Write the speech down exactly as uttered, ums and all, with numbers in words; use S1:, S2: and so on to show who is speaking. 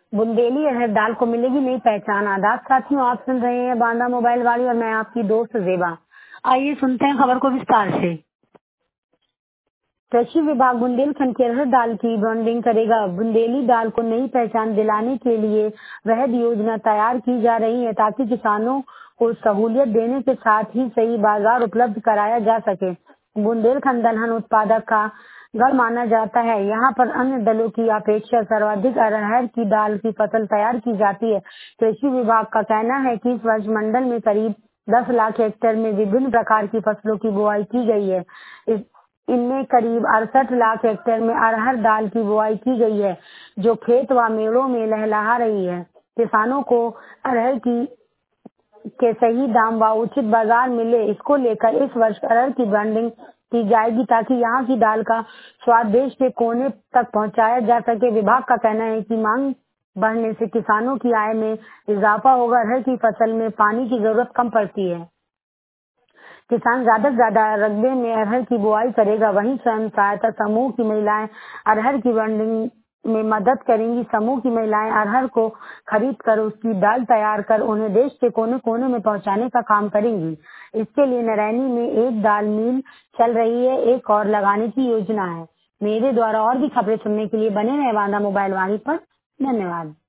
S1: बुंदेली अरहर दाल को मिलेगी नई पहचान। आदाब साथियों, आप सुन रहे हैं बांदा मोबाइल वाली और मैं आपकी दोस्त जेबा। आइए सुनते हैं खबर को विस्तार से। कृषि विभाग बुंदेलखंड की अरहर दाल की ब्रांडिंग करेगा। बुंदेली दाल को नई पहचान दिलाने के लिए वृहद योजना तैयार की जा रही है ताकि किसानों को सहूलियत देने के साथ ही सही बाजार उपलब्ध कराया जा सके। बुंदेलखंड दलहन उत्पादक का गढ़ माना जाता है। यहाँ पर अन्य दलों की अपेक्षा सर्वाधिक अरहर की दाल की फसल तैयार की जाती है। कृषि विभाग का कहना है कि इस वर्ष मंडल में करीब दस लाख हेक्टेयर में विभिन्न प्रकार की फसलों की बुआई की गई है। इस इनमें करीब अड़सठ लाख हेक्टेयर में अरहर दाल की बुआई की गई है, जो खेत व मेड़ों में लहलहा रही है। किसानों को अरहर की के सही दाम व उचित बाजार मिले, इसको लेकर इस वर्ष अरहर की ब्रांडिंग की जाएगी ताकि यहाँ की दाल का स्वाद देश के कोने तक पहुँचाया जा सके। विभाग का कहना है कि मांग बढ़ने से किसानों की आय में इजाफा होगा। अरहर की फसल में पानी की जरूरत कम पड़ती है। किसान ज्यादा से ज्यादा रकबे में अरहर की बुआई करेगा। वहीं स्वयं सहायता समूह की महिलाएं अरहर की ब्रांडिंग में मदद करेंगी। समूह की महिलाएं अरहर को खरीद कर उसकी दाल तैयार कर उन्हें देश के कोने कोने में पहुंचाने का काम करेंगी। इसके लिए नरैनी में एक दाल मिल चल रही है, एक और लगाने की योजना है। मेरे द्वारा और भी खबरें सुनने के लिए बने रहे बांदा मोबाइल वाणी पर। धन्यवाद।